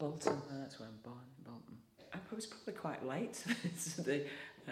Bolton, that's where I'm born, Bolton. I was probably quite late to this.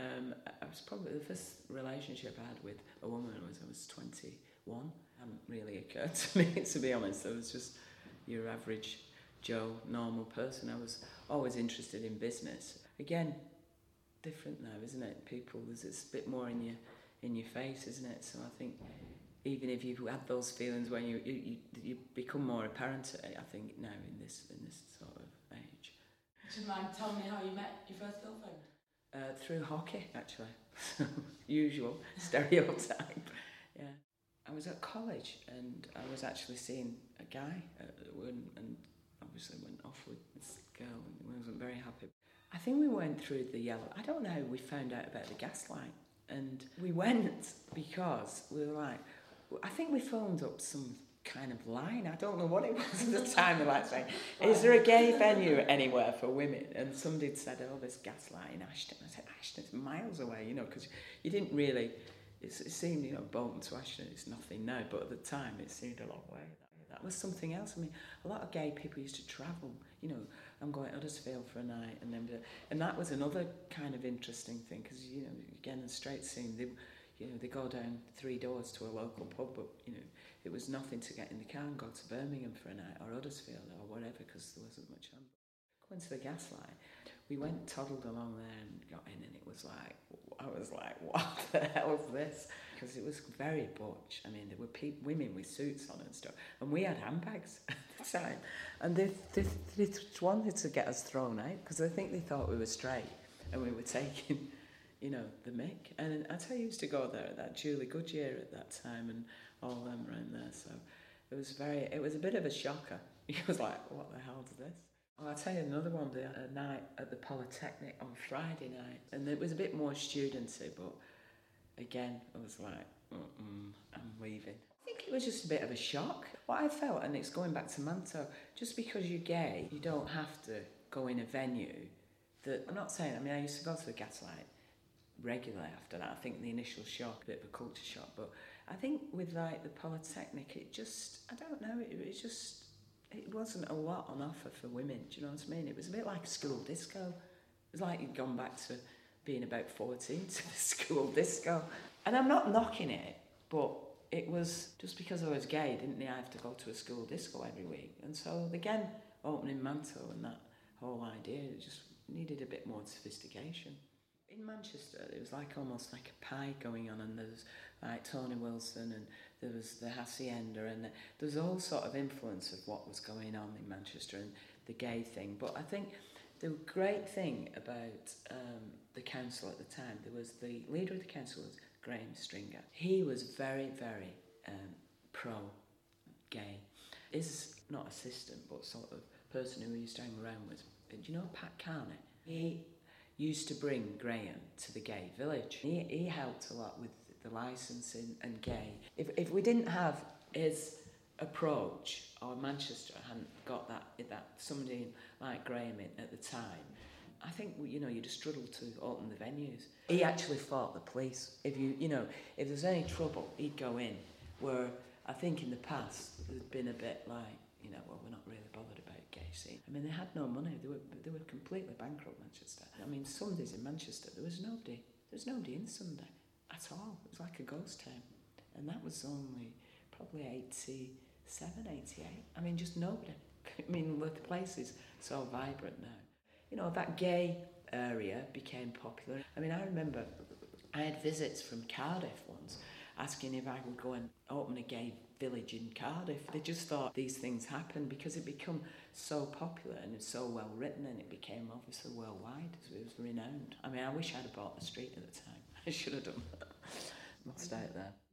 I was probably the first relationship I had with a woman was I was 21. Hadn't really occurred to me, to be honest. I was just your average Joe, normal person. I was always interested in business. Again, different now, isn't it? People, there's it's a bit more in your face, isn't it? So I think even if you've had those feelings when you become more apparent, I think now in this sort of age. Do you mind telling me how you met your first girlfriend? Through hockey, actually. Usual stereotype. Yeah. I was at college and I was actually seeing a guy and obviously went off with this girl and wasn't very happy. I think we went through the yellow. I don't know how we found out about the gaslight. And we went because we were like, I think we phoned up some kind of line. I don't know what it was at the time. We're like saying, is there a gay venue anywhere for women? And somebody had said, oh, there's gaslight in Ashton. I said, Ashton's miles away, because you didn't really, it seemed, Bolton to Ashton, it's nothing now, but at the time it seemed a long way. That was something else. I mean, a lot of gay people used to travel, I'm going to Huddersfield for a night, and that was another kind of interesting thing, because, again, the straight scene, they go down 3 doors to a local pub, but, it was nothing to get in the car and go to Birmingham for a night, or Huddersfield, or whatever, because there wasn't much on. Going to the gaslight, we went toddled along there and got in, and it was like, I was like, what the hell is this? Because it was very butch. I mean, there were women with suits on and stuff, and we had handbags at the time, and they wanted to get us thrown out because I think they thought we were straight and we were taking, the mick. And I tell you, I used to go there at that Julie Goodyear at that time and all them around there. So it was a bit of a shocker. He was like, what the hell is this? Oh, I'll tell you another one, a night at the Polytechnic on Friday night, and it was a bit more studenty, but again, I was like, I'm leaving. I think it was just a bit of a shock. What I felt, and it's going back to Manto, just because you're gay, you don't have to go in a venue that, I'm not saying, I used to go to the Gaslight regularly after that. I think the initial shock, a bit of a culture shock, but I think with like the Polytechnic, it just, I don't know, it wasn't a lot on offer for women, do you know what I mean? It was a bit like a school disco. It was like you'd gone back to being about 14 to the school disco. And I'm not knocking it, but it was just because I was gay, didn't I have to go to a school disco every week? And so again, opening Manto and that whole idea, it just needed a bit more sophistication. In Manchester, it was almost like a pie going on, and there was like Tony Wilson, and there was the Hacienda, and there was all sort of influence of what was going on in Manchester and the gay thing. But I think the great thing about the council at the time, there was the leader of the council was Graham Stringer. He was very, very pro-gay. His, not assistant, but sort of person who he used to hang around with, do you know Pat Carney? He used to bring Graham to the gay village. He helped a lot with the licensing and gay. If we didn't have his approach, or Manchester hadn't got that somebody like Graham in at the time, I think you'd have struggled to open the venues. He actually fought the police. If there's any trouble, he'd go in. Where I think in the past there's been a bit like, well, we're not really bothered about gay scene. They had no money. They were completely bankrupt, Manchester. Sundays in Manchester, there was nobody in Sunday at all. It was like a ghost town. And that was only probably 87, 88. Just nobody. The place is so vibrant now. That gay area became popular. I remember I had visits from Cardiff once asking if I would go and open a gay village in Cardiff. They just thought these things happened because it become so popular and it's so well written, and it became obviously worldwide. It was renowned. I wish I'd have bought the street at the time. I should have done. Lost out there.